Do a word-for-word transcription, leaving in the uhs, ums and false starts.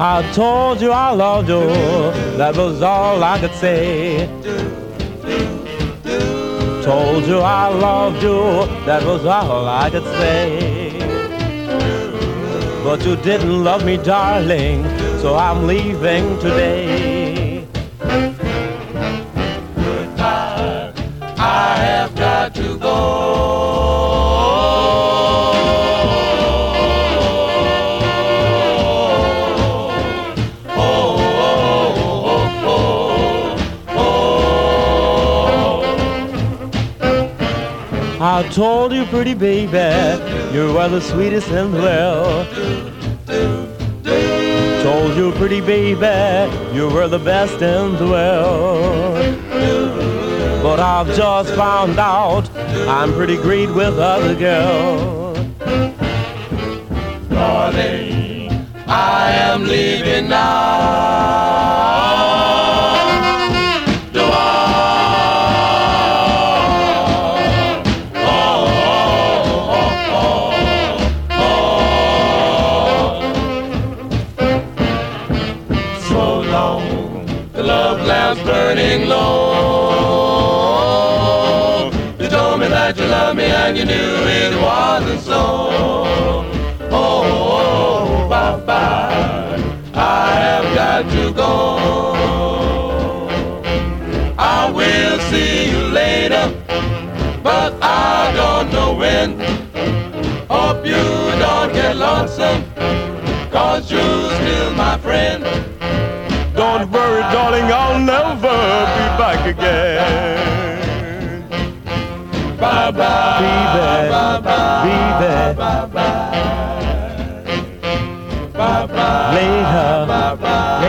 I told you I loved you, that was all I could say. Told you I loved you, that was all I could say. But you didn't love me, darling, so I'm leaving today. Goodbye, I have got to go. I told you, pretty baby, you were the sweetest in the world. Told you, pretty baby, you were the best in the world. But I've just found out I'm pretty great with other girls. Darling, I am leaving now. Burning low. You told me that you loved me and you knew it wasn't so. Oh, oh, bye-bye, I have got to go. I will see you later, but I don't know when. Hope you don't get lonesome, 'cause you're still my friend. Don't worry, darling, I'll never be back again. Bye-bye, baby, bye-bye, baby, bye-bye, bye-bye, later, bye-bye.